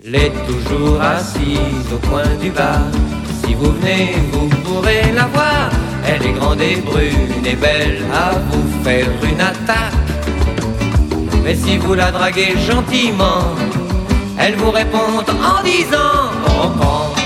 Elle est toujours assise au coin du bar. Si vous venez, vous pourrez la voir. Elle est grande et brune et belle à vous faire une attaque. Mais si vous la draguez gentiment, elle vous répond en disant: on